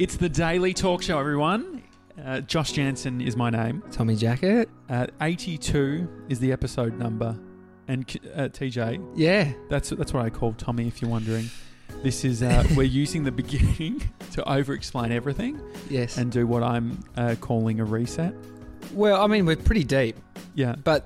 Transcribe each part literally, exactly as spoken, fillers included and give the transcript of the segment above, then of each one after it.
It's the Daily Talk Show, everyone. Uh, Josh Jansen is my name. Tommy Jacket. Uh, eighty-two is the episode number. And uh, T J, Yeah. that's that's what I call Tommy, if you're wondering. This is, uh, we're using the beginning to over-explain everything Yes. and do what I'm uh, calling a reset. Well, I mean, we're pretty deep, Yeah. but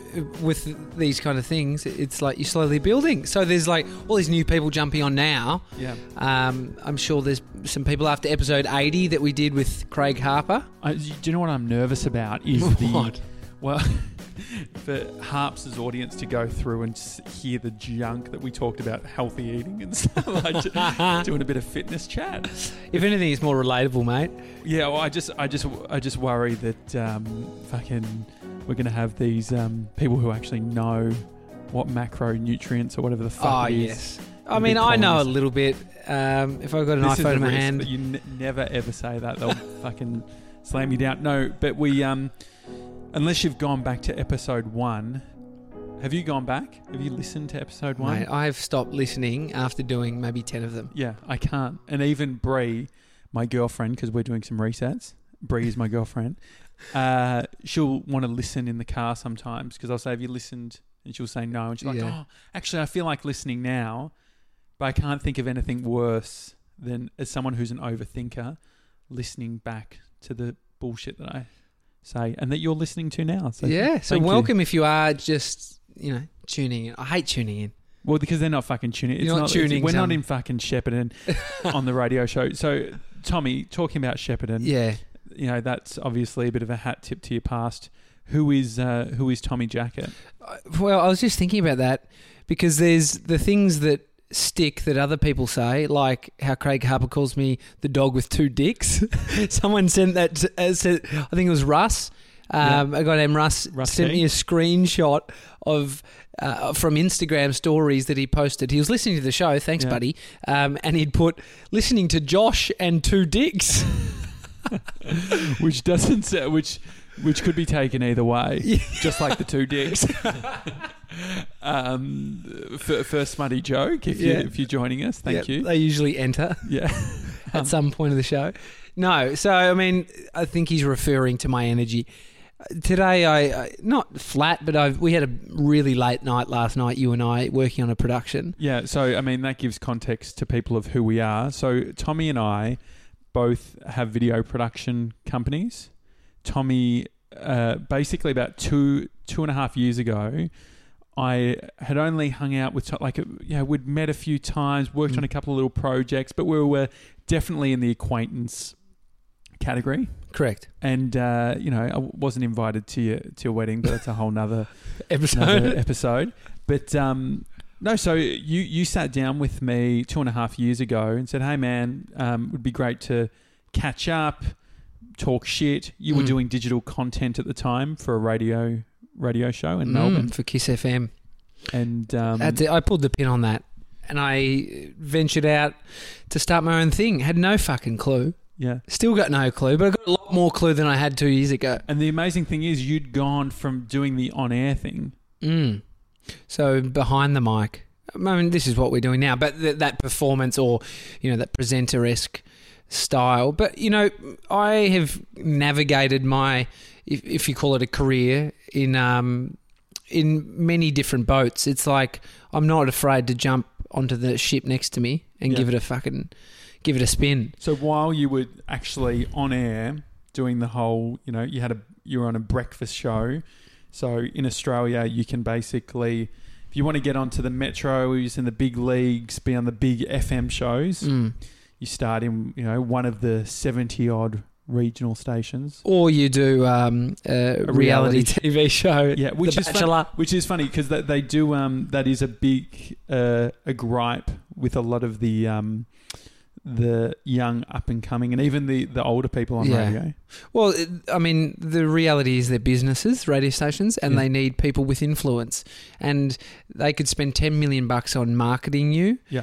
with these kind of things, it's like you're slowly building. So there's like all these new people jumping on now. Yeah. Um, I'm sure there's some people after episode eighty that we did with Craig Harper. I, do you know what I'm nervous about? Is What? the well, for Harps' audience to go through and s- hear the junk that we talked about, healthy eating and stuff, like j- doing a bit of fitness chat. If anything, it's more relatable, mate. Yeah, well, I just, I just, I just worry that um, fucking we're gonna have these um, people who actually know what macronutrients or whatever the fuck Oh, it is. yes. I in mean, big I know a colonies. little bit. Um, if I've got an This is iPhone the in my risk, hand. but you n- never ever say that. They'll fucking slam you down. No, but we, um, unless you've gone back to episode one, have you gone back? Have you listened to episode one? Mate, I've stopped listening after doing maybe ten of them. Yeah, I can't. And even Bree, my girlfriend, because we're doing some resets. Bree is my girlfriend. Uh, she'll want to listen in the car sometimes because I'll say, "Have you listened?" And she'll say no. And she's like, Yeah. "Oh, actually, I feel like listening now, but I can't think of anything worse than as someone who's an overthinker, listening back to the bullshit that I say and that you're listening to now." So Yeah, so thank you. welcome if you are just, you know, tuning in. I hate tuning in. Well, because they're not fucking tuning. It's You're not not it's- tuning We're some- not in fucking Shepparton on the radio show. So, Tommy, talking about Shepparton, Yeah. you know, that's obviously a bit of a hat tip to your past. Who is uh, who is Tommy Jacket? Uh, Well, I was just thinking about that because there's the things that stick that other people say, like how Craig Harper calls me the dog with two dicks. Someone sent that, to, uh, said, I think it was Russ. Um, A guy named Russ, Russ sent T. me a screenshot of uh, from Instagram stories that he posted. He was listening to the show, thanks, Yeah. buddy, um, and he'd put listening to Josh and two dicks. Which doesn't say, which which could be taken either way, Yeah. just like the two dicks. um, f- first smutty joke. If you Yeah. if you're joining us, thank Yeah, you. They usually enter Yeah. at some point of the show. No, so I mean, I think he's referring to my energy. Today, I, I not flat, but I've, we had a really late night last night, you and I, working on a production. Yeah, so I mean that gives context to people of who we are. So Tommy and I both have video production companies. Tommy, uh, basically about two two and a half years ago, I had only hung out with To- like you know we'd met a few times, worked Mm. on a couple of little projects, but we were definitely in the acquaintance category. Correct. And uh, you know I wasn't invited to your to your wedding, but that's a whole nother. Episode. another episode. But um, no, so you you sat down with me two and a half years ago and said, "Hey man, um, it would be great to catch up, talk shit." You were Mm. doing digital content at the time for a radio radio show in Mm, Melbourne, for Kiss F M. and um, That's it. I pulled the pin on that, and I ventured out to start my own thing. Had no fucking clue. yeah. Still got no clue, but I got a lot more clue than I had two years ago. And the amazing thing is, you'd gone from doing the on-air thing. Mm. So behind the mic, I mean, this is what we're doing now, but th- that performance or, you know, that presenter-esque style. But, you know, I have navigated my, if, if you call it a career, in um, in many different boats. It's like I'm not afraid to jump onto the ship next to me and Yeah. give it a fucking, give it a spin. So while you were actually on air doing the whole, you know, you had a you were on a breakfast show. So in Australia, you can basically, if you want to get onto the metros and the big leagues, be on the big F M shows, Mm. you start in, you know, one of the seventy odd regional stations. Or you do um, a, A reality, reality T V show, Yeah, which The is Bachelor. fun, which is funny because they, they do. Um, that is a big uh, a gripe with a lot of the um, the young up and coming and even the, the older people on Yeah. radio. Well, it- I mean, the reality is they're businesses, radio stations, and Yeah. they need people with influence. And they could spend ten million bucks on marketing you. Yeah.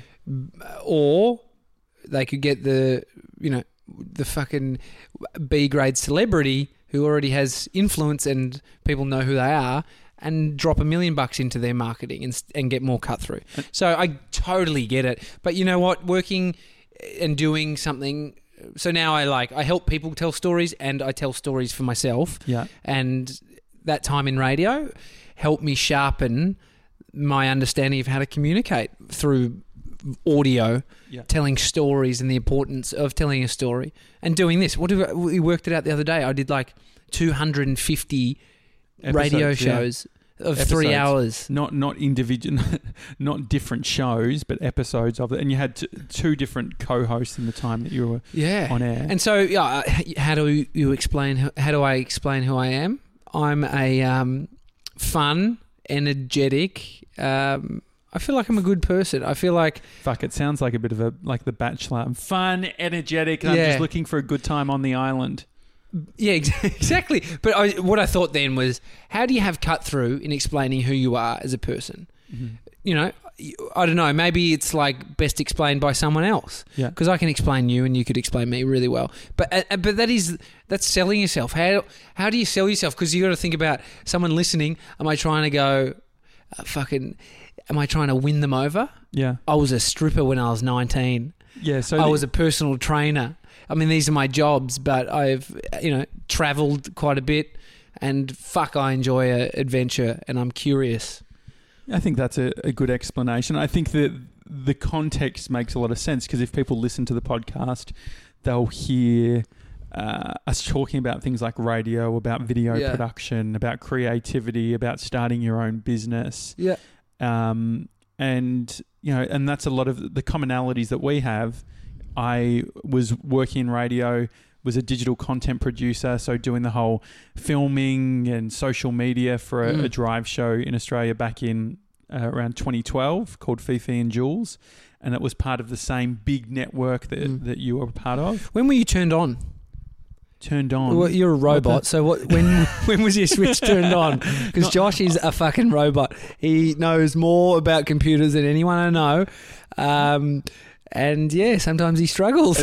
Or they could get the, you know, the fucking B grade celebrity who already has influence and people know who they are and drop a million bucks into their marketing and, and get more cut through. So I totally get it. But you know what? Working and doing something so now I like I help people tell stories and I tell stories for myself. Yeah. And that time in radio helped me sharpen my understanding of how to communicate through audio, Yeah. telling stories and the importance of telling a story and doing this. What do we worked it out the other day? I did like two hundred fifty radio Episodes, yeah. shows of three Episodes. hours. Not not individual, not different shows, but episodes of it. And you had t- two different co-hosts in the time that you were Yeah. on air. And so, yeah, uh, how do you explain? How do I explain who I am? I'm a um, fun, energetic. Um, I feel like I'm a good person. I feel like Fuck, it sounds like a bit of a like The Bachelor. I'm fun, energetic. I'm Yeah. just looking for a good time on the island. yeah, ex- exactly. But I, what I thought then was, how do you have cut through in explaining who you are as a person? Mm-hmm. You know, I don't know. Maybe it's like best explained by someone else. Yeah. Because I can explain you and you could explain me really well. But uh, but that is that's selling yourself. How how do you sell yourself? Because you got to think about someone listening. Am I trying to go, uh, fucking? Am I trying to win them over? Yeah. I was a stripper when I was nineteen. Yeah. So I the- was a personal trainer. I mean, these are my jobs, but I've you know travelled quite a bit, and fuck, I enjoy a adventure, and I'm curious. I think that's a, a good explanation. I think that the context makes a lot of sense because if people listen to the podcast, they'll hear uh, us talking about things like radio, about video Yeah. production, about creativity, about starting your own business. Yeah. Um, and, you know, and that's a lot of the commonalities that we have. I was working in radio, was a digital content producer, so doing the whole filming and social media for a, Mm. a drive show in Australia back in uh, around twenty twelve called Fifi and Jules, and it was part of the same big network that, Mm. that you were a part of. When were you turned on? Turned on. Well, you're a robot, What the- so what? When when was your switch turned on? Because Not- Josh is a fucking robot. He knows more about computers than anyone I know, um, and yeah, sometimes he struggles.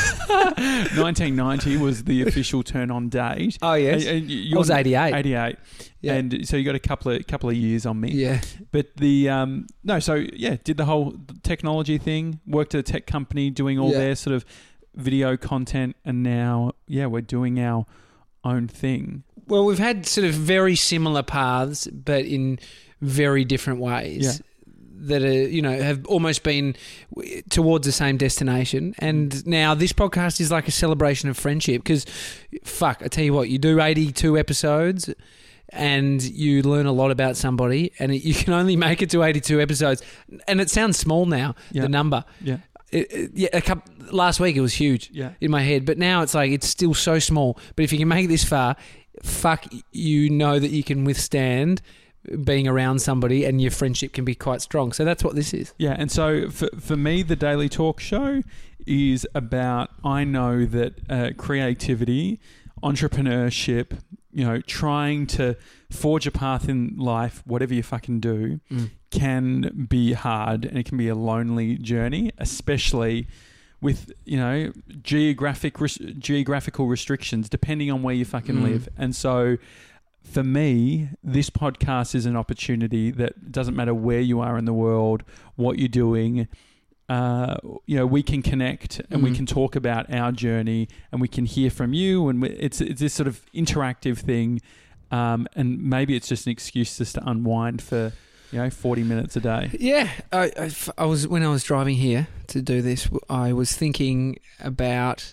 nineteen ninety was the official turn on date. Oh yes, And- and you- I was you're- eighty-eight. eighty-eight. Yeah. And so you got a couple of couple of years on me. Yeah, But the um no, so yeah, did the whole technology thing, worked at a tech company doing all Yeah. their sort of video content, and now yeah, we're doing our own thing. well, we've had sort of very similar paths, but in very different ways. Yeah. That are, you know, have almost been w- towards the same destination. And now this podcast is like a celebration of friendship because, fuck, I tell you what, you do eighty-two episodes and you learn a lot about somebody and it, you can only make it to eighty-two episodes. And it sounds small now, Yeah. the number. Yeah. It, it, yeah, a couple, last week it was huge Yeah. in my head, but now it's like it's still so small. But if you can make it this far, fuck, you know that you can withstand being around somebody and your friendship can be quite strong. So that's what this is. Yeah, and so for for me, the Daily Talk Show is about, I know that uh, creativity, entrepreneurship, you know, trying to forge a path in life, whatever you fucking do, Mm. can be hard and it can be a lonely journey, especially with, you know, geographic res- geographical restrictions depending on where you fucking Mm. live. And so for me, this podcast is an opportunity that doesn't matter where you are in the world, what you're doing. Uh, you know, we can connect and we Mm. can talk about our journey, and we can hear from you. And we, it's it's this sort of interactive thing, um, and maybe it's just an excuse just to unwind for, you know, forty minutes a day. Yeah, I, I, I was when I was driving here to do this, I was thinking about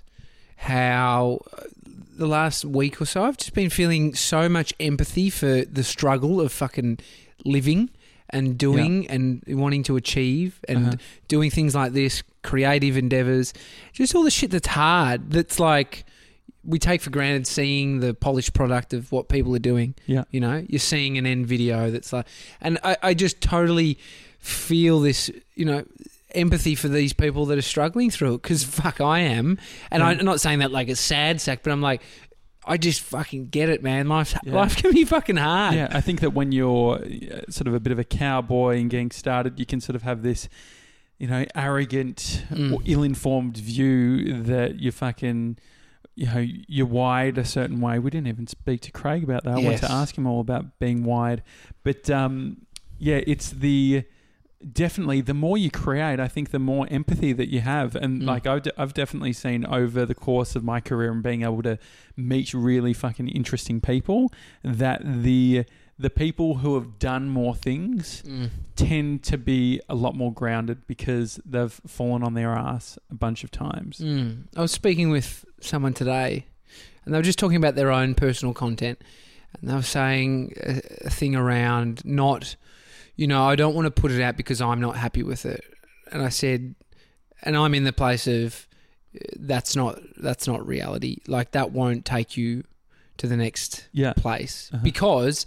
how the last week or so I've just been feeling so much empathy for the struggle of fucking living and doing and wanting to achieve and Uh-huh. doing things like this, creative endeavors, just all the shit that's hard. That's like we take for granted seeing the polished product of what people are doing. Yeah. You know, you're seeing an end video that's like, and I, I just totally feel this, you know, empathy for these people that are struggling through it because fuck, I am. And Yeah. I'm not saying that like a sad sack, but I'm like, I just fucking get it, man. Life, Yeah. life can be fucking hard. Yeah, I think that when you're uh, sort of a bit of a cowboy and getting started, you can sort of have this, you know, arrogant Mm. or ill-informed view that you're fucking, you know, you're wired a certain way. We didn't even speak to Craig about that. I wanted Yes. to ask him all about being wired. But, um, yeah, it's the... definitely the more you create, I think the more empathy that you have. And Mm. like I've, de- I've definitely seen over the course of my career and being able to meet really fucking interesting people that the the people who have done more things Mm. tend to be a lot more grounded because they've fallen on their ass a bunch of times. Mm. I was speaking with someone today, and they were just talking about their own personal content, and they were saying a, a thing around not, you know, I don't want to put it out because I'm not happy with it. And I said, and I'm in the place of that's not that's not reality. Like that won't take you to the next Yeah. place Uh-huh. because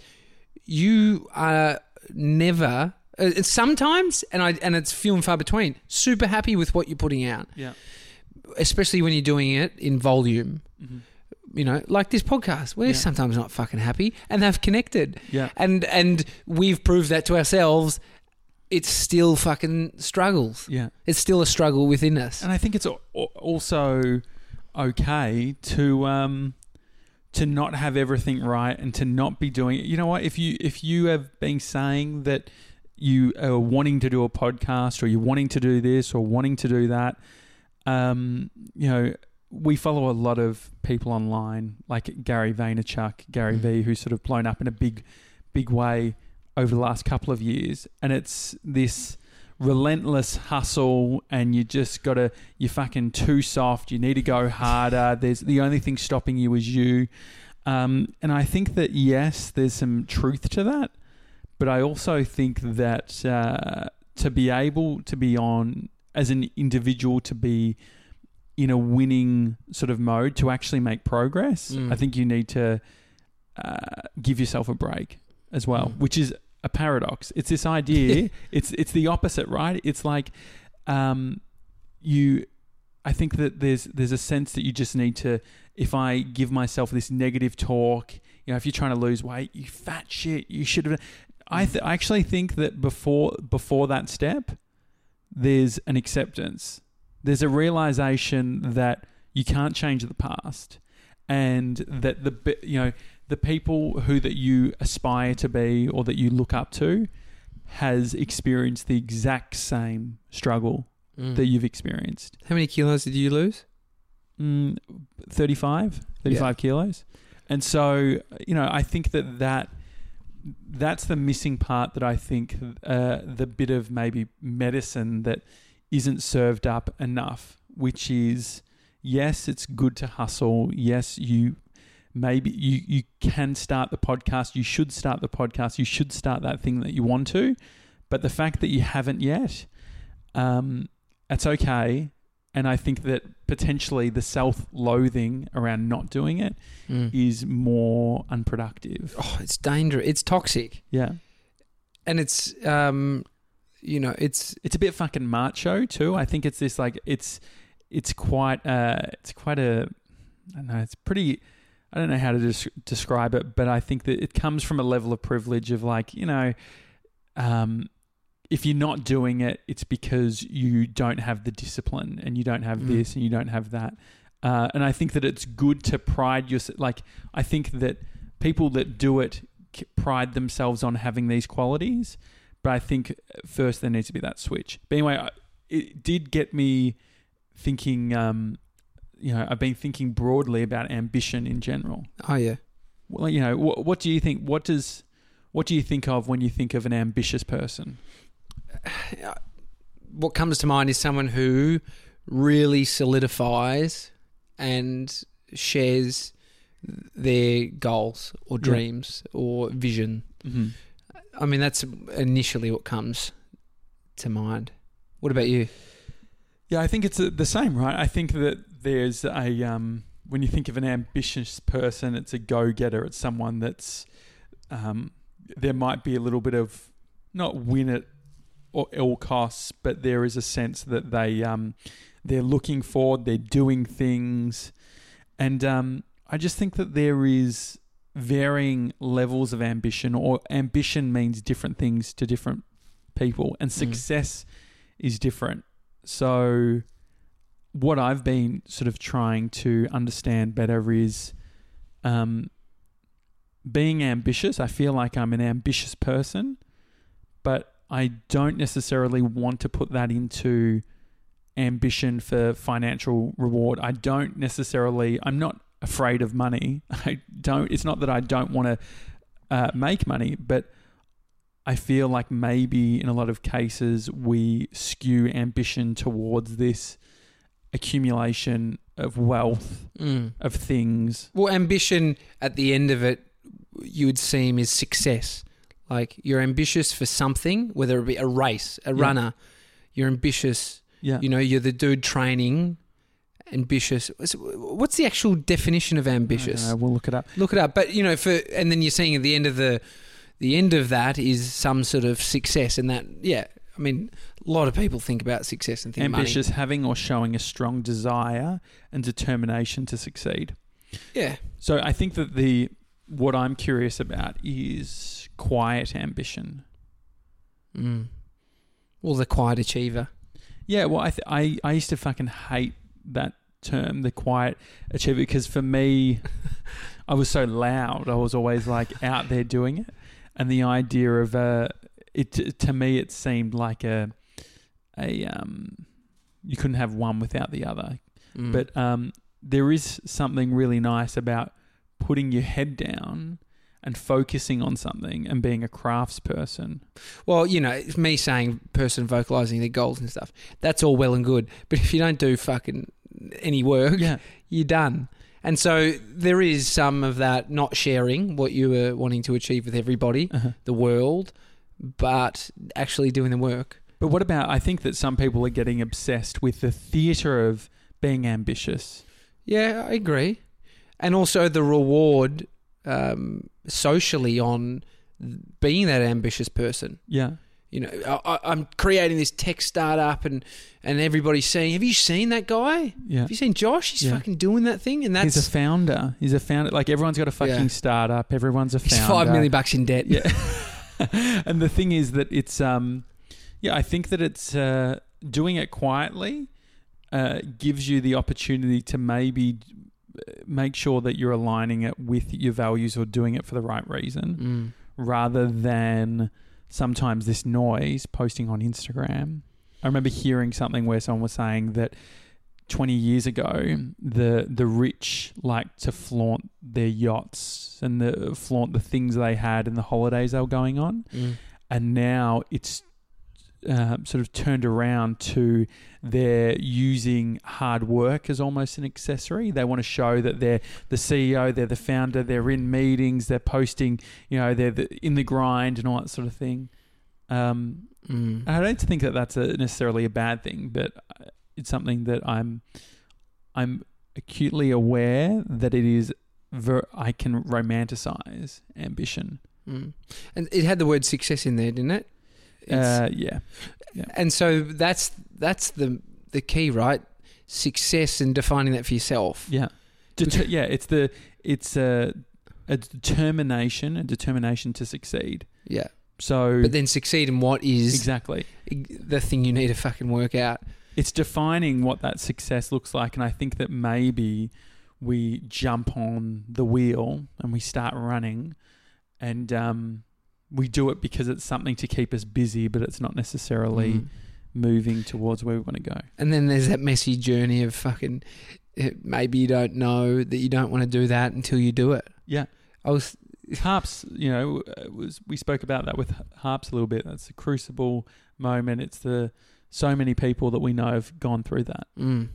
you are never. Uh, sometimes, and I and it's few and far between. Super happy with what you're putting out, Yeah. especially when you're doing it in volume. Mm-hmm. You know, like this podcast, we're Yeah. sometimes not fucking happy, and they've connected, Yeah. and and we've proved that to ourselves. It's still fucking struggles. Yeah. It's still a struggle within us. And I think it's al- also okay to um to not have everything right and to not be doing it. You know what? If you if you have been saying that you are wanting to do a podcast or you're wanting to do this or wanting to do that, um, you know, we follow a lot of people online like Gary Vaynerchuk, Gary Mm. V, who's sort of blown up in a big, big way over the last couple of years. And it's this relentless hustle and you just got to, you're fucking too soft. You need to go harder. There's the only thing stopping you is you. Um, and I think that, yes, there's some truth to that. But I also think that uh, to be able to be on, as an individual, to be in a winning sort of mode, to actually make progress, Mm. I think you need to uh, give yourself a break as well, Mm. which is a paradox. It's this idea, it's it's the opposite, right? It's like um, you... I think that there's there's a sense that you just need to, if I give myself this negative talk, you know, if you're trying to lose weight, you fat shit, you should have... I, th- I actually think that before before that step, there's an acceptance. There's a realization that you can't change the past, and that the bi- you know the people who that you aspire to be or that you look up to has experienced the exact same struggle Mm. that you've experienced. How many kilos did you lose? Mm, thirty-five, thirty-five kilos. And so, you know, I think that, that that's the missing part that I think uh, the bit of maybe medicine that isn't served up enough, which is, yes, it's good to hustle. Yes, you maybe you, you can start the podcast. You should start the podcast. You should start that thing that you want to. But the fact that you haven't yet, um, that's okay. And I think that potentially the self-loathing around not doing it Mm. is more unproductive. Oh, it's dangerous. It's toxic, Yeah. and it's um, you know, it's It's a bit fucking macho too. I think it's this like it's it's quite uh it's quite a I don't know, it's pretty I don't know how to des- describe it, but I think that it comes from a level of privilege of like, you know, um if you're not doing it, it's because you don't have the discipline and you don't have Mm. this and you don't have that. Uh, and I think that it's good to pride yourself. Like, I think that people that do it c- pride themselves on having these qualities. But I think first there needs to be that switch. But anyway, I- it did get me thinking, um, you know, I've been thinking broadly about ambition in general. oh yeah. Well, you know, what, what do you think? What does, what do you think of when you think of an ambitious person? What comes to mind is someone who really solidifies and shares their goals or Yeah. dreams or vision. Mm-hmm. I mean, that's initially what comes to mind. What about you? Yeah, I think it's uh, the same, right? I think that there's a um, when you think of an ambitious person, it's a go-getter. It's someone that's um, there might be a little bit of not win at or all costs, but there is a sense that they um, they're looking forward, they're doing things, and um, I just think that there is varying levels of ambition, or ambition means different things to different people, and success mm. is different. So what I've been sort of trying to understand better is um, being ambitious. I feel like I'm an ambitious person, but I don't necessarily want to put that into ambition for financial reward. I don't necessarily, I'm not afraid of money. I don't, it's not that I don't want to uh, make money, but I feel like maybe in a lot of cases we skew ambition towards this accumulation of wealth, Mm. of things. Well, ambition at the end of it, you would seem is success. Like you're ambitious for something, whether it be a race, a Yeah. runner. You're ambitious. Yeah. You know, you're the dude training. Ambitious. What's the actual definition of I don't ambitious? know, we'll look it up. Look it up. But you know, for and then you're saying at the end of the, the end of that is some sort of success, and that yeah. I mean, a lot of people think about success and think Ambitious, money. having or showing a strong desire and determination to succeed. Yeah. So I think that the what I'm curious about is quiet ambition. Mm. Well, the quiet achiever. Yeah, well, I th- I I used to fucking hate that term, the quiet achiever, because for me, I was so loud. I was always like out there doing it, and the idea of uh, it to me it seemed like a a um you couldn't have one without the other. Mm. But um, there is something really nice about putting your head down and focusing on something and being a craftsperson. Well, you know, it's me saying person vocalising their goals and stuff. That's all well and good. But if you don't do fucking any work, Yeah. you're done. And so there is some of that not sharing what you were wanting to achieve with everybody, Uh-huh. the world, but actually doing the work. But what about, I think that some people are getting obsessed with the theatre of being ambitious. Yeah, I agree. And also the reward um, socially on being that ambitious person. Yeah. You know, I, I'm creating this tech startup, and, and everybody's saying, "Have you seen that guy? Yeah. Have you seen Josh? He's Yeah. fucking doing that thing." And that's He's a founder. He's a founder. Like everyone's got a fucking Yeah. startup. Everyone's a he's founder. five million bucks in debt. Yeah. And the thing is that it's, um, yeah, I think that it's uh, doing it quietly uh, gives you the opportunity to maybe make sure that you're aligning it with your values or doing it for the right reason, Mm. rather than sometimes this noise posting on Instagram. I remember hearing something where someone was saying that twenty years ago, the the rich liked to flaunt their yachts and the flaunt the things they had and the holidays they were going on. Mm. And now it's uh, sort of turned around to they're using hard work as almost an accessory. They want to show that they're the C E O, they're the founder, they're in meetings, they're posting, you know, they're the, in the grind and all that sort of thing. Um, Mm. I don't think that that's a, necessarily a bad thing, but it's something that I'm I'm acutely aware that it is. Ver- I can romanticize ambition. Mm. And it had the word success in there, didn't it? It's- Uh, yeah. And so that's that's the the key, right? Success and defining that for yourself. Yeah, Det- yeah. It's the it's a a determination, a determination to succeed. Yeah. So, But then succeed in what is exactly, the thing you need to fucking work out. it's defining what that success looks like, and I think that maybe we jump on the wheel and we start running, and um, we do it because it's something to keep us busy, but it's not necessarily Mm. moving towards where we want to go. And then there's that messy journey of fucking eh, maybe you don't know that you don't want to do that until you do it. Yeah. I was Harps, you know, uh, was we spoke about that with Harps a little bit. That's the crucible moment. It's the so many people that we know have gone through that. mm,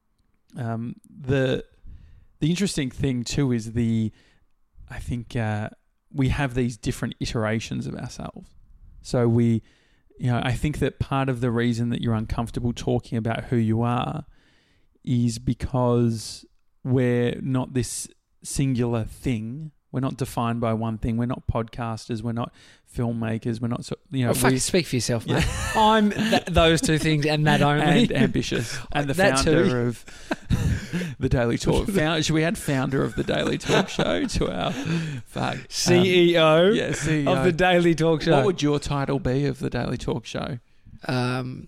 Um, the the interesting thing too is the I think uh, we have these different iterations of ourselves. So we, you know, I think that part of the reason that you're uncomfortable talking about who you are is because we're not this singular thing. We're not defined by one thing. We're not podcasters. We're not filmmakers. We're not, so, you know, oh, fuck, we, speak for yourself, mate. I'm th- those two things and that only. and ambitious, and the That too. founder of the Daily Talk. Found, should we add founder of the Daily Talk Show to our fuck, C E O um, yeah, C E O of the Daily Talk Show. What would your title be of the Daily Talk Show? um,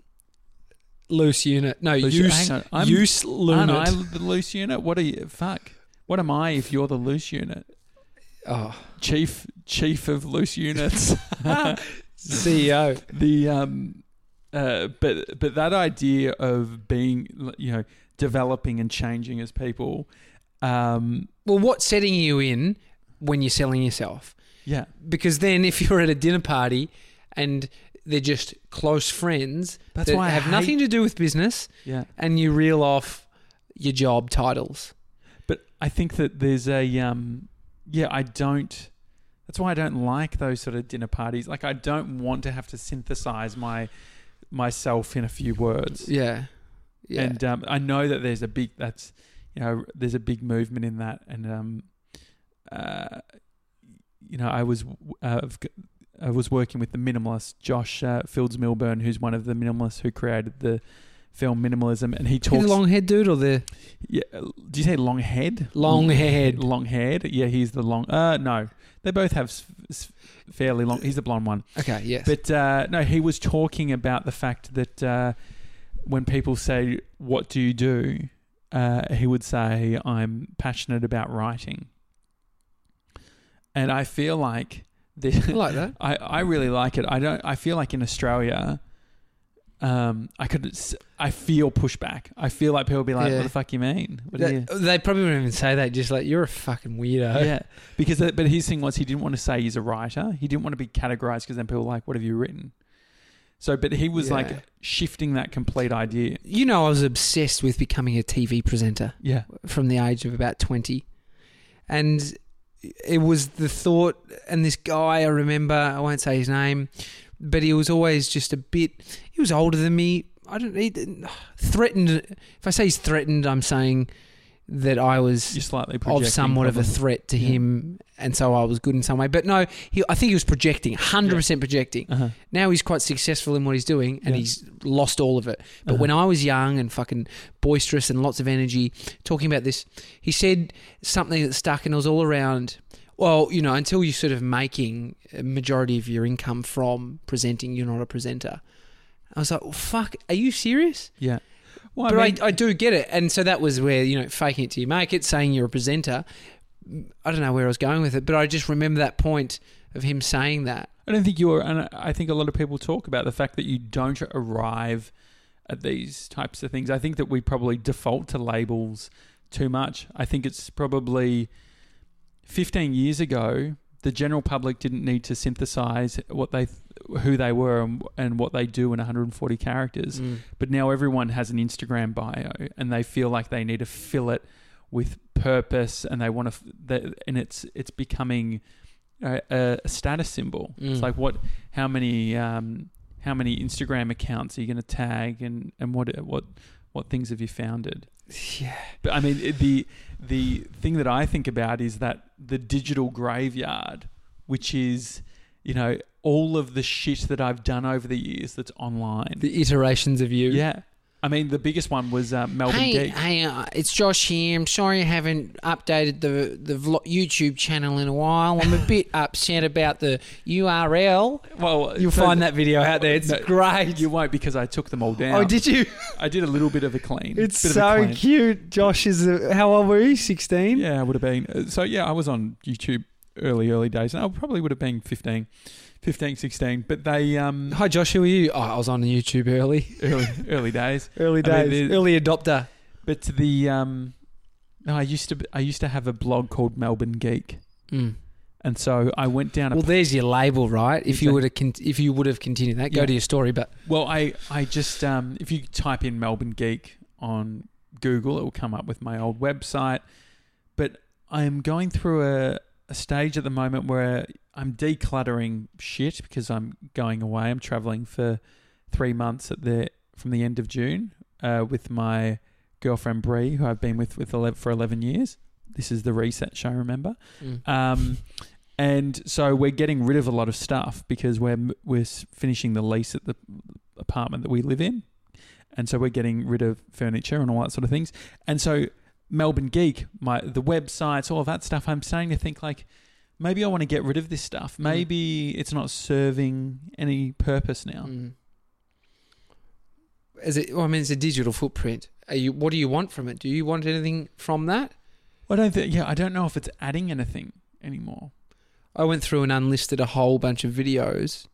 loose unit. No, Loose- use hang on, I'm- use Aren't lunit. I the loose unit? What are you? Fuck. What am I if you're the loose unit? Oh, Chief, chief of loose units. C E O. The um, uh, but but that idea of being, you know, developing and changing as people. Um, Well, what's setting you in when you're selling yourself? yeah, Because then if you're at a dinner party and they're just close friends That's that why I have hate- nothing to do with business, yeah. and you reel off your job titles. But I think that there's a um, yeah. I don't. That's why I don't like those sort of dinner parties. Like I don't want to have to synthesize my myself in a few words. Yeah. Yeah. And um, I know that there's a big that's you know there's a big movement in that, and um, uh, you know I was uh, I was working with the minimalist Josh uh, Fields Milburn, who's one of the minimalists who created the film Minimalism, and he talks. the long head dude or the Yeah, do you say long head? long haired? Long haired. Yeah, he's the long. Uh, no, they both have s- s- fairly long. He's the blonde one. Okay, yes. But uh, no, he was talking about the fact that uh, when people say, "What do you do?" Uh, he would say, "I'm passionate about writing," and I feel like the, I like that. I, I really like it. I don't. I feel like in Australia, um, I could. s- I feel pushback. I feel like people be like, Yeah. "What the fuck you mean? What do you?" That- they probably wouldn't even say that. Just like, you're a fucking weirdo. Yeah, because uh, but his thing was he didn't want to say he's a writer. He didn't want to be categorized because then people were like, "What have you written?" So, but he was Yeah. like shifting that complete idea. You know, I was obsessed with becoming a T V presenter Yeah, from the age of about twenty. And it was the thought, and this guy, I remember, I won't say his name, but he was always just a bit, he was older than me. I don't he didn't- threatened. If I say he's threatened, I'm saying that I was you're slightly projecting of somewhat of a probably. threat to Yeah. him, and so I was good in some way. But no, he, I think he was projecting, one hundred percent projecting. Uh-huh. Now he's quite successful in what he's doing, and Yeah. he's lost all of it. But Uh-huh. when I was young and fucking boisterous and lots of energy, talking about this, he said something that stuck, and it was all around, well, you know, until you're sort of making a majority of your income from presenting, you're not a presenter. I was like, well, fuck, are you serious? Yeah. Well, But I I, mean, I do get it. And so that was where, you know, faking it till you make it, saying you're a presenter. I don't know where I was going with it, but I just remember that point of him saying that. I don't think you're, and I think a lot of people talk about the fact that you don't arrive at these types of things. I think that we probably default to labels too much. I think it's probably fifteen years ago, the general public didn't need to synthesize what they, who they were and, and what they do in one hundred forty characters. Mm. But now everyone has an Instagram bio, and they feel like they need to fill it with purpose, and they want to, and it's it's becoming a, a status symbol. It's Mm. like what, how many, um, how many Instagram accounts are you going to tag, and, and what what what things have you founded? Yeah. But I mean, it- the the thing that I think about is that the digital graveyard, which is, you know, all of the shit that I've done over the years that's online. The iterations of you. Yeah. I mean, the biggest one was uh, Melbourne Hey, Geek. hey, uh, it's Josh here. I'm sorry I haven't updated the the vlog, YouTube channel in a while. I'm a bit upset about the U R L. Well, You'll so find that video out there. It's No, great. You won't, because I took them all down. Oh, did you? I did a little bit of a clean. It's bit of a so clean. cute. Josh is, a, how old were you? sixteen? Yeah, I would have been. uh, So, yeah, I was on YouTube early, early days. And I probably would have been fifteen, fifteen, sixteen. But they, um, Hi, Josh. Who are you? Oh, I was on YouTube early. early, early days. Early I mean, days. the- early adopter. But the, um, no, I used to, I used to have a blog called Melbourne Geek. Mm. And so I went down a Well, there's your label, right? If you Exactly. would have, con- if you would have continued that, go Yeah. to your story. But Well, I, I just, um, if you type in Melbourne Geek on Google, it will come up with my old website. But I'm going through a, a stage at the moment where I'm decluttering shit because I'm going away. I'm traveling for three months at the from the end of June uh, with my girlfriend Bree, who I've been with with eleven, for eleven years. This is the Reset show, remember? mm. Um, and so we're getting rid of a lot of stuff because we're we're finishing the lease at the apartment that we live in, and so we're getting rid of furniture and all that sort of things. And so Melbourne Geek, my the websites, all of that stuff, I'm starting to think like maybe I want to get rid of this stuff. Maybe it's not serving any purpose now. Mm. Is it? Well, I mean, it's a digital footprint. Are you? What do you want from it? Do you want anything from that? I don't think. Yeah, I don't know if it's adding anything anymore. I went through and unlisted a whole bunch of videos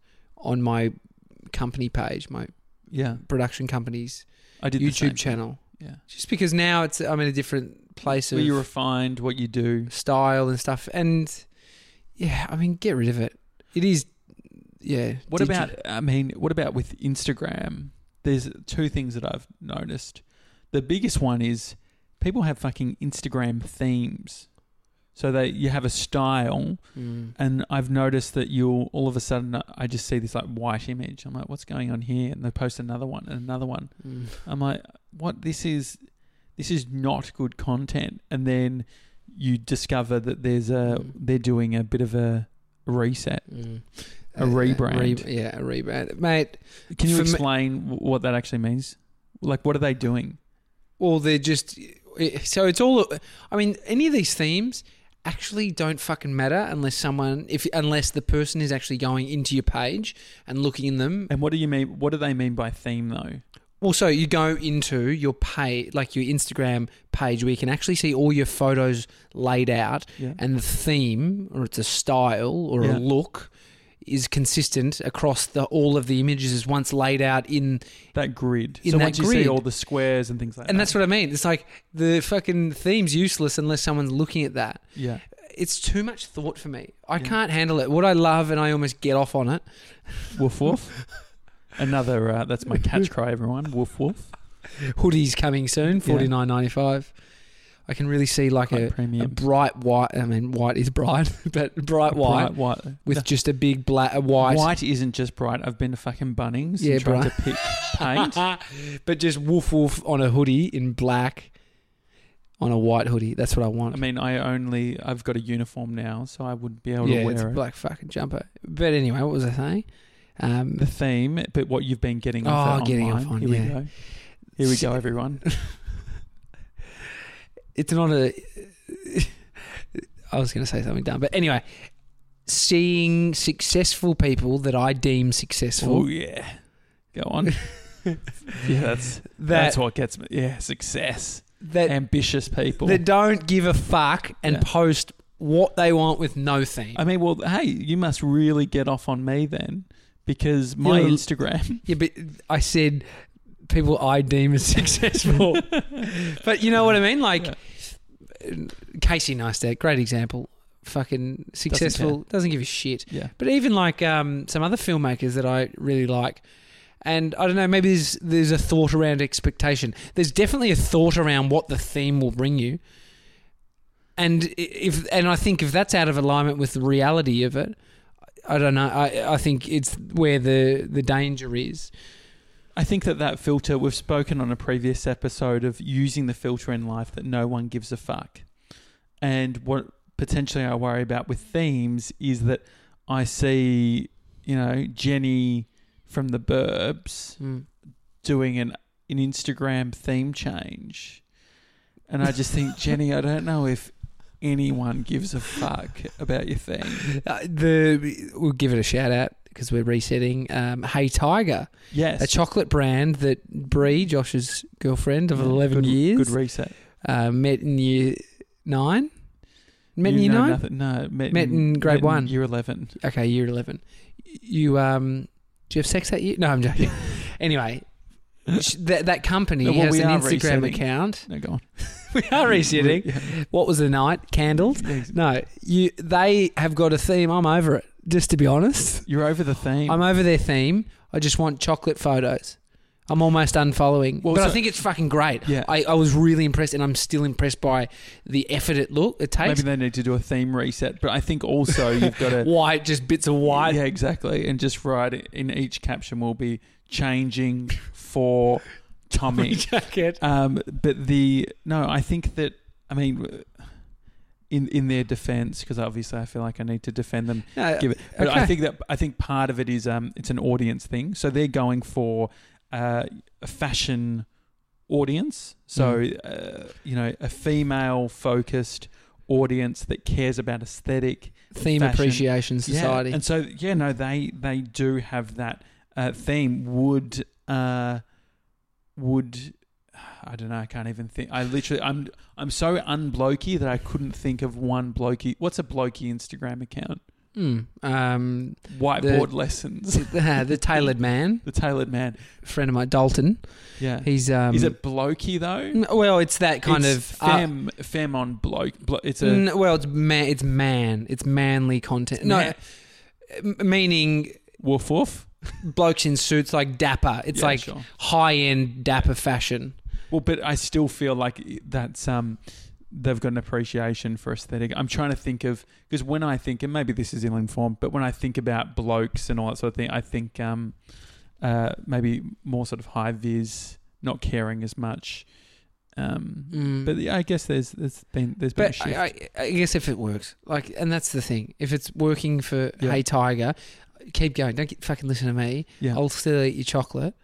on my company page, my Yeah. production company's I did the same YouTube thing. channel. Yeah. Just because now it's I'm in a different place Where of you refined what you do. style and stuff. And yeah, I mean, get rid of it. It is, yeah. What digi- about, I mean, what about with Instagram? There's two things that I've noticed. The biggest one is people have fucking Instagram themes. So they you have a style, Mm. and I've noticed that you'll all of a sudden I just see this like white image. I'm like, what's going on here? And they post another one and another one. Mm. I'm like, what? This is this is not good content. And then you discover that there's a Mm. they're doing a bit of a reset. Mm. A rebrand. re- yeah, a rebrand. Mate, Can you for me- explain w what that actually means? Like, what are they doing? well, they're just... So it's all... I mean, any of these themes actually don't fucking matter unless someone... if unless the person is actually going into your page and looking in them. And what do you mean? What do they mean by theme, though? Also, you go into your page, like your Instagram page, where you can actually see all your photos laid out, Yeah. and the theme, or it's a style or Yeah. a look, is consistent across the all of the images is once laid out in. That grid. In so that once you grid. see all the squares and things like And that. that's what I mean. It's like the fucking theme's useless unless someone's looking at that. Yeah. It's too much thought for me. I Yeah. can't handle it. What I love, and I almost get off on it. Woof woof. Another. Uh, that's my catch cry, everyone. Woof woof. Hoodies coming soon, Yeah. forty nine ninety five. I can really see like Quite a, a premium. bright white. I mean, white is bright, but bright white Bright white. with No, just a big black a white. white isn't just bright. I've been to fucking Bunnings Yeah, and tried bright. to pick paint. But just woof woof on a hoodie in black on a white hoodie. That's what I want. I mean, I only I've got a uniform now, so I would be able yeah, to it's a wear it. black fucking jumper. But anyway, what was I saying? Um, The theme, but what you've been getting off Oh, it getting online. off on, Here yeah. we go. Here we So- go, everyone. it's not a. I was going to say something dumb, but anyway, seeing successful people that I deem successful. Oh yeah, go on. yeah, that's that that's what gets me. Yeah, success. that Ambitious people. that don't give a fuck and Yeah. post what they want with no theme. I mean, well, hey, you must really get off on me then, because my Yeah. Instagram. Yeah, but I said people I deem as successful. But you know what I mean? Like Casey Neistat, great example. Fucking successful, doesn't, give a shit. Yeah, But even like um, some other filmmakers that I really like. And I don't know, maybe there's there's a thought around expectation. There's definitely a thought around what the theme will bring you. And if and I think if that's out of alignment with the reality of it, I don't know. I I think it's where the the danger is. I think that that filter, we've spoken on a previous episode of using the filter in life that no one gives a fuck. And what potentially I worry about with themes is that I see, you know, Jenny from the Burbs Mm. doing an, an Instagram theme change. And I just think, Jenny, I don't know if anyone gives a fuck about your theme. Uh, the we'll give it a shout out because we're resetting. Um, Hey Tiger, Yes. a chocolate brand that Bree, Josh's girlfriend of Yeah, eleven good, years, Good reset. uh, met in year nine. Met in You year know nine. nothing- No, met, Met in grade met one. Year eleven. Okay, year eleven. You um, do you have sex that year? No, I'm joking. Anyway, sh- that that company No, well, has we an are Instagram resetting. account. No, go on. We are resetting. Yeah. What was the night? Candles. Yeah, No, you. They have got a theme. I'm over it. Just to be honest, You're over the theme. I'm over their theme. I just want chocolate photos. I'm almost unfollowing, Well, but I so- think it's fucking great. Yeah. I, I was really impressed, and I'm still impressed by the effort it look it takes. Maybe they need to do a theme reset, but I think also you've got to White, just bits of white. Yeah, exactly, and just write it in each caption will be changing for Tommy. jacket. Um, but the no, I think that I mean, in in their defence, because obviously I feel like I need to defend them. No, Give it, but I okay. think that I think part of it is um, it's an audience thing. So they're going for uh, a fashion audience. So Mm. uh, you know, a female focused audience that cares about aesthetic. Theme fashion. appreciation society. Yeah. And so yeah, no, they they do have that uh, theme. Would uh, would I don't know. I can't even think. I literally, I'm I'm so unblokey that I couldn't think of one blokey. What's a blokey Instagram account? Mm. Um, Whiteboard the, lessons. The, the tailored man. The tailored man. A friend of mine, Dalton. Yeah. He's um, Is it blokey though? Well, it's that kind it's of fem uh, fem on bloke. Blo- it's a n- well, it's man. It's man. It's manly content. No, Man. m- meaning woof woof. blokes in suits, like dapper. It's Yeah, like sure. high end dapper fashion. Well, but I still feel like that's um, they've got an appreciation for aesthetic. I'm trying to think of because when I think, and maybe this is ill-informed, but when I think about blokes and all that sort of thing, I think um, uh, maybe more sort of high vis, not caring as much. Um, Mm. But yeah, I guess there's there's been there's been a But shift. I, I, I guess if it works, like, and that's the thing. If it's working for Yeah. Hey Tiger, keep going. Don't get, fucking listen to me. yeah, I'll still eat your chocolate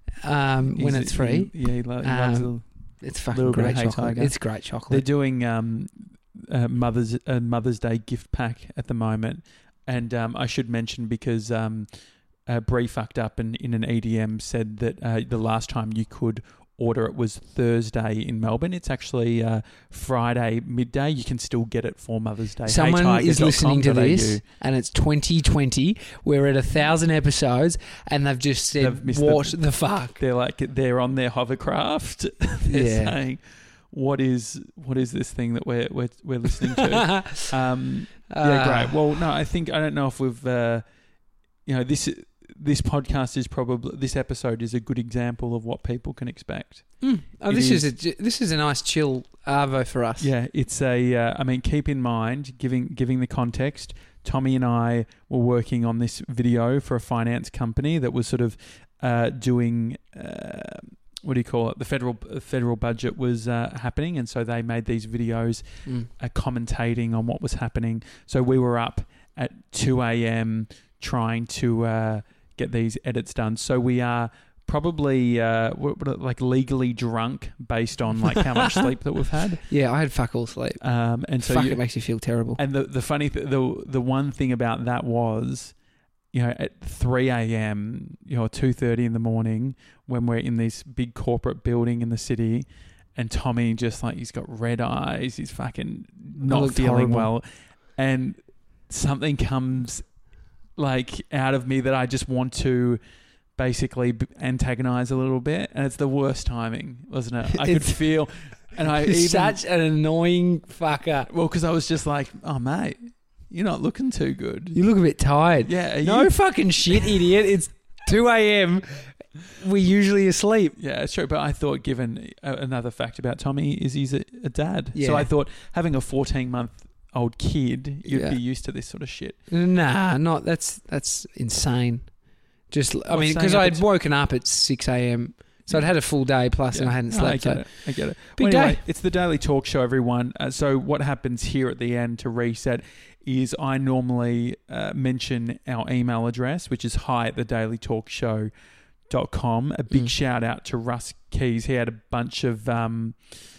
um, when He's- it's free. He, yeah, he, lo- he loves Um, a It's fucking little bit of great Hey chocolate. Tiger. It's great They're chocolate. doing um, uh, Mother's uh, Mother's Day gift pack at the moment, and um, I should mention because um, uh, Bree fucked up and in an E D M said that uh, the last time you could order it was Thursday in Melbourne. It's actually uh, Friday midday. You can still get it for Mother's Day. Someone hey tiger is dot com listening to dot a u. this, and it's twenty twenty. We're at a thousand episodes, and they've just They've said, missed "What the- the fuck?" They're like they're on their hovercraft. They're Yeah. saying, "What is what is this thing that we're we're, we're listening to?" um, Yeah, Uh, great. Well, no, I think I don't know if we've, uh, you know, this this podcast is probably this episode is a good example of what people can expect. Mm. Oh, It this is, is- a this is a nice chill arvo for us. Yeah, it's a. Uh, I mean, keep in mind, giving giving the context. Tommy and I were working on this video for a finance company that was sort of uh, doing. Uh, what do you call it? The federal federal budget was uh, happening, and so they made these videos Mm. uh, commentating on what was happening. So we were up at two a.m. trying to uh, get these edits done. So we are probably uh, what, what, like legally drunk based on like how much sleep that we've had. Yeah, I had fuck all sleep. Um, and so fuck, you, it makes you feel terrible. and the the funny th- the the one thing about that was, you know, at three a.m. you know, two thirty in the morning when we're in this big corporate building in the city, and Tommy just like he's got red eyes, he's fucking not looked feeling horrible. well, and something comes like out of me that I just want to basically b- antagonize a little bit, and it's the worst timing, wasn't it? I could It's- feel, and I You're even such an annoying fucker. well because I was just like, oh mate, you're not looking too good. You look a bit tired. Yeah, are No you- fucking shit, idiot. It's two a.m. We're usually asleep. Yeah, it's true. But I thought, given uh, another fact about Tommy, is he's a, a dad. Yeah. So I thought having a fourteen-month-old kid, you'd Yeah. be used to this sort of shit. Nah, not that's that's insane. Just, I What's mean, staying because up I'd at- woken up at six a.m. So I'd had a full day plus, and I hadn't No, slept. I get so it. I get it. Big Well, anyway, day. it's the Daily Talk Show, everyone. Uh, so what happens here at the end to reset is I normally uh, mention our email address, which is hi at the daily talk show dot com. A big Mm. shout out to Russ Keys. He had a bunch of um,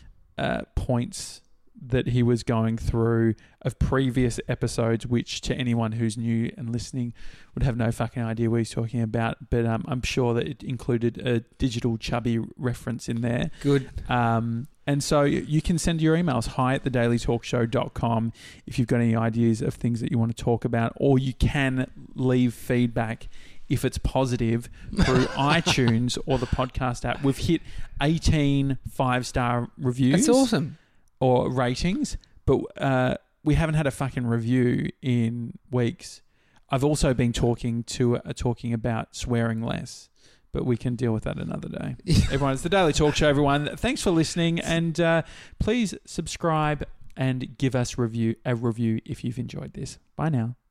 uh, points that he was going through of previous episodes, which to anyone who's new and listening would have no fucking idea what he's talking about. But um, I'm sure that it included a digital chubby reference in there. Good. Um, and so you can send your emails hi at the daily talk show dot com if you've got any ideas of things that you want to talk about, or you can leave feedback if it's positive through iTunes or the podcast app. We've hit eighteen five-star reviews. That's awesome. Or ratings, but uh, we haven't had a fucking review in weeks. I've also been talking to uh, talking about swearing less, but we can deal with that another day. Everyone, it's the Daily Talk Show, everyone. Thanks for listening, and uh, please subscribe and give us review a review if you've enjoyed this. Bye now.